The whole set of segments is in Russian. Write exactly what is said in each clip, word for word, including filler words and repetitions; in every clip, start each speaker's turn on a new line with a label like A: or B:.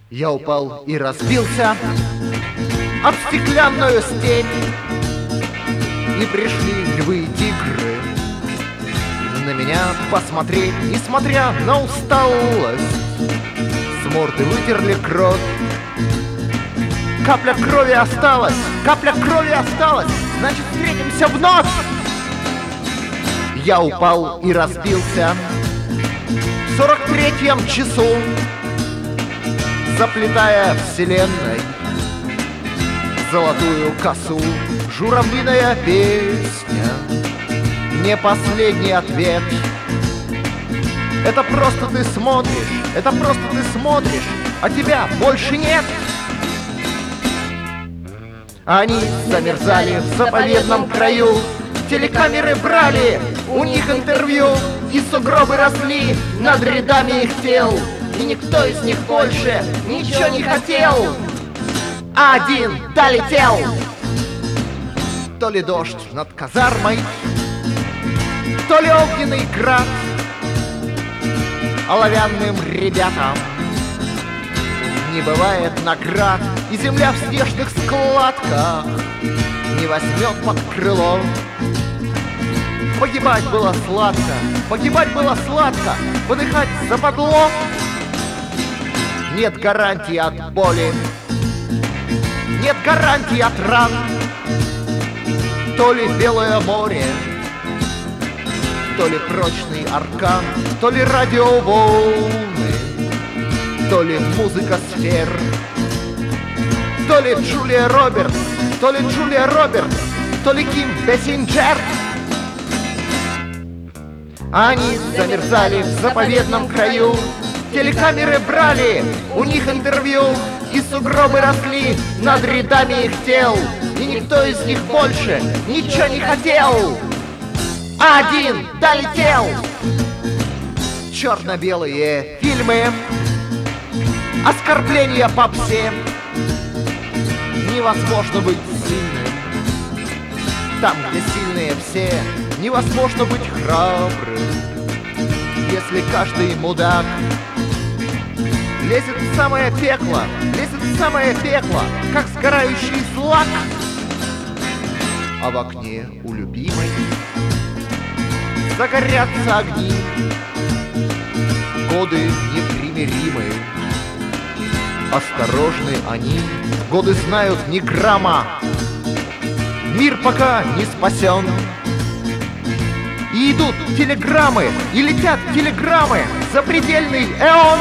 A: Я упал и разбился об стеклянную степь, и пришли львы и тигры на меня посмотреть. Несмотря на усталость, с морды вытерли кровь. Капля крови осталась, капля крови осталась, значит, встретимся вновь. Я упал и разбился в сорок третьем часу, заплетая вселенной золотую косу. Журавлиная песня, не последний ответ. Это просто ты смотришь, это просто ты смотришь, а тебя больше нет. Они замерзали в заповедном краю, телекамеры брали у них интервью, и сугробы росли над рядами их тел, и никто из них больше ничего не хотел. А один долетел. То ли дождь над казармой, то ли огненный град, оловянным ребятам не бывает наград, и земля в снежных складках не возьмет под крыло. Погибать было сладко, погибать было сладко, выдыхать западло. Нет гарантии от боли, нет гарантии от ран. То ли белое море, то ли прочный аркан, то ли радиоволны, то ли музыка сфер, то ли Джулия Робертс, то ли Джулия Робертс, то ли Ким Бессинджер. Они замерзали в заповедном краю, телекамеры брали у них интервью, и сугробы росли над рядами их тел, и никто из них больше ничего не хотел. А один долетел. Черно-белые фильмы, оскорбления попсе. Невозможно быть сильным там, где сильные все. Невозможно быть храбрым, если каждый мудак лезет в самое пекло, лезет в самое пекло, как сгорающий злак. А в окне у любимой загорятся огни, годы непримиримые. Осторожны они, годы знают ни грамма, мир пока не спасен. И идут телеграммы, и летят телеграммы за предельный эон.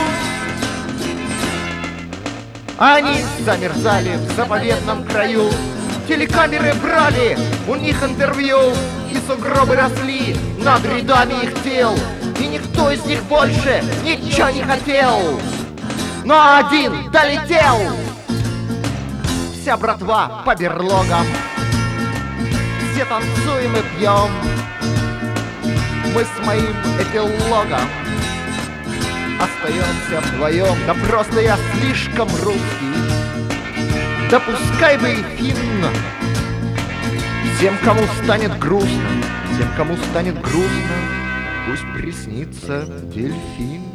A: Они замерзали в заповедном краю, телекамеры брали у них интервью, и сугробы росли над рядами их тел, и никто из них больше ничего не хотел. Но один долетел. Вся братва по берлогам, все танцуем и пьем. Мы с моим эпилогом остаемся вдвоем. Да просто я слишком русский, да пускай бы и финн. Всем, кому станет грустно, всем, кому станет грустно, пусть приснится дельфин.